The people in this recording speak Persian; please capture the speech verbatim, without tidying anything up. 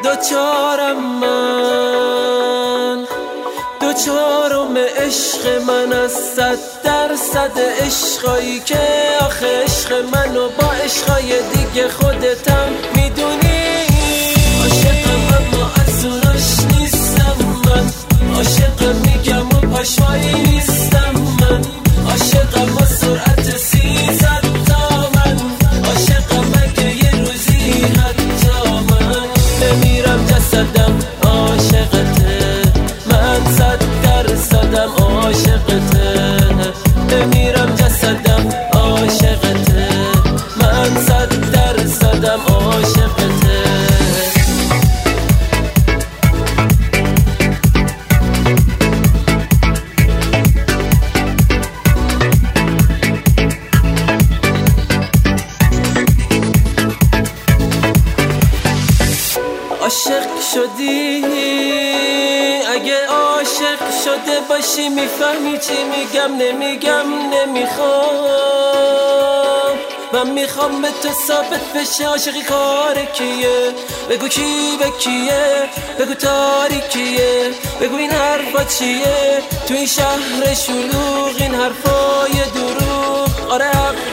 دوچارم من، دوچارم عشق من از صد درصد عشقایی که آخه عشق منو با عشقای دیگه خودتم میدونی. عاشقم اما از اوناش نیستم من، عاشقم میگم و پاشوایی نیستم من، عاشقم با سرعت سیزد تا من، عاشقم اگه یه روزی حتی من بمیرم جسدم عاشقته، من صد درصدم عاشقته، بمیرم جسدم عاشقته، من صد درصدم عاشقته. عاشق شدی اگه عاشق شده باشی میفهمی چی میگم، نمیگم نمیخوام، من میخوام به تو ثابت بشه عاشقی کار کیه، بگو کی به کیه، بگو تاریکیه، بگو این حرفا چیه تو این شهر شلوغ، این حرفای دروغ. آره